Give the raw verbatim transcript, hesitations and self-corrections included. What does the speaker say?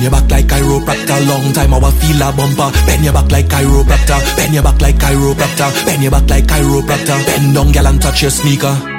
your back like chiropractor. Long time I feel a bumper. Bend your back like chiropractor. Bend your back like chiropractor. Bend your back like chiropractor. Bend down, gal, and touch your sneaker.